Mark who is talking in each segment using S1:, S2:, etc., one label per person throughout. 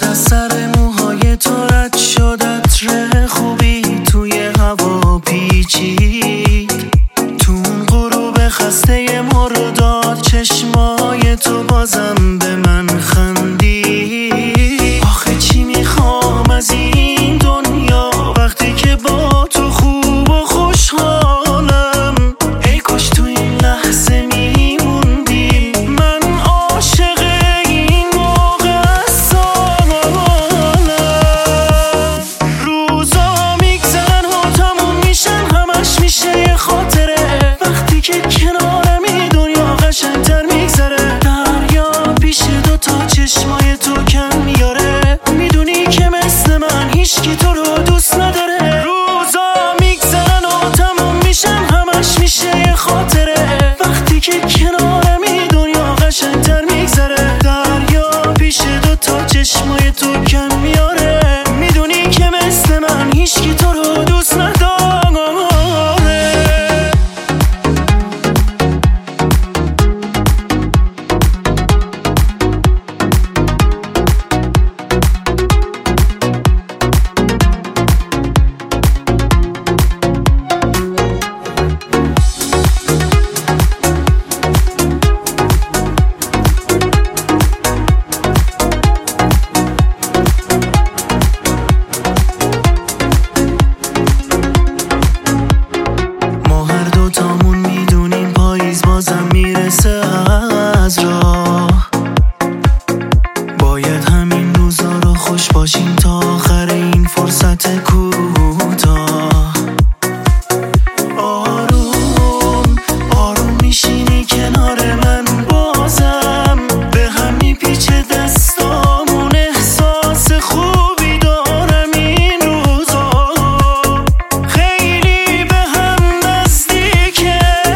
S1: شد از سر موهای تو رد شد عطر خوبی توی هوا پیچید. تو اون غروب خسته مرداد چشمای تو بازم به من خندید. آخه چی میخوام از این دنیا وقتی که با تو خوب و خوشحالم. ای کاش تو این لحظه میموندی، من عاشق این موقع سالم. روزا میگذرن و تموم میشن، همش میشه یه خاطره. وقتی که کنارمی دنیا قشنگتر میگذره. دریا پیش دوتا چشمای تو کم میاره، میدونی که مثل من هیچکی تو رو دوست نداره. روزا میگذرن و تموم میشن، همش میشه یه خاطره. وقتی که کنارمی دنیا قشنگتر میگذره. دریا پیش دوتا چشمای تو کم میاره، میدونی که مثل من هیچکی تو رو دوست نداره. بازم میرسه از راه، باید همین روزا رو خوش باشیم تا آخر این فرصت کوتاه. آروم آروم میشینی کنار من، بازم به هم میپیچه دستامون. احساس خوبی دارم این روزا، خیلی به هم نزدیکه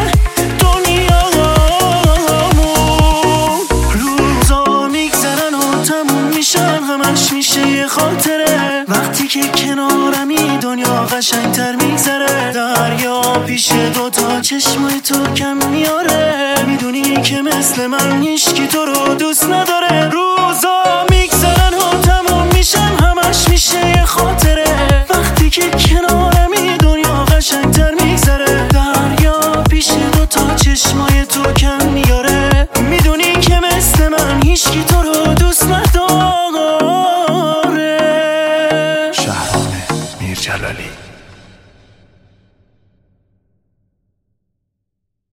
S1: همش میشه یه خاطره. وقتی که کنارمی دنیا قشنگتر میگذره. دریا پیش دوتا چشمای تو کم میاره، میدونی که مثل من هیچکی تو رو دوست نداره. روزا میگذرن و تموم میشن، همش میشه یه خاطره. وقتی که کنارمی دنیا قشنگتر میگذره. دریا پیش دوتا چشمای تو کم میاره، میدونی که مثل من هیچکی تو رو دوست نداره.
S2: شهرام میرجلالی.